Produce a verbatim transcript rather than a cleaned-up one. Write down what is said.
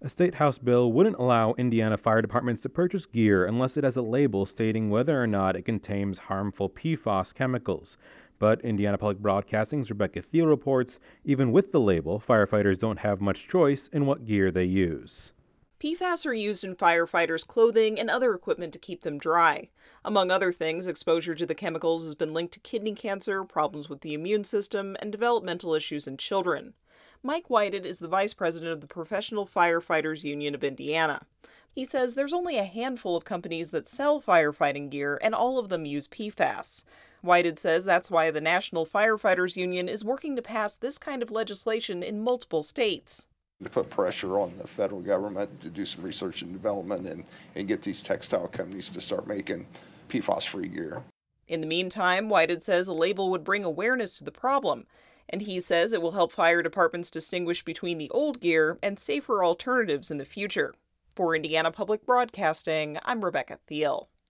A state House bill wouldn't allow Indiana fire departments to purchase gear unless it has a label stating whether or not it contains harmful P FAS chemicals. But Indiana Public Broadcasting's Rebecca Thiel reports, even with the label, firefighters don't have much choice in what gear they use. P FAS are used in firefighters' clothing and other equipment to keep them dry. Among other things, exposure to the chemicals has been linked to kidney cancer, problems with the immune system, and developmental issues in children. Mike Whited is the vice president of the Professional Firefighters Union of Indiana. He says there's only a handful of companies that sell firefighting gear, and all of them use P FAS. Whited says that's why the National Firefighters Union is working to pass this kind of legislation in multiple states. To put pressure on the federal government to do some research and development and, and get these textile companies to start making P FAS-free gear. In the meantime, Whited says a label would bring awareness to the problem, and he says it will help fire departments distinguish between the old gear and safer alternatives in the future. For Indiana Public Broadcasting, I'm Rebecca Thiel.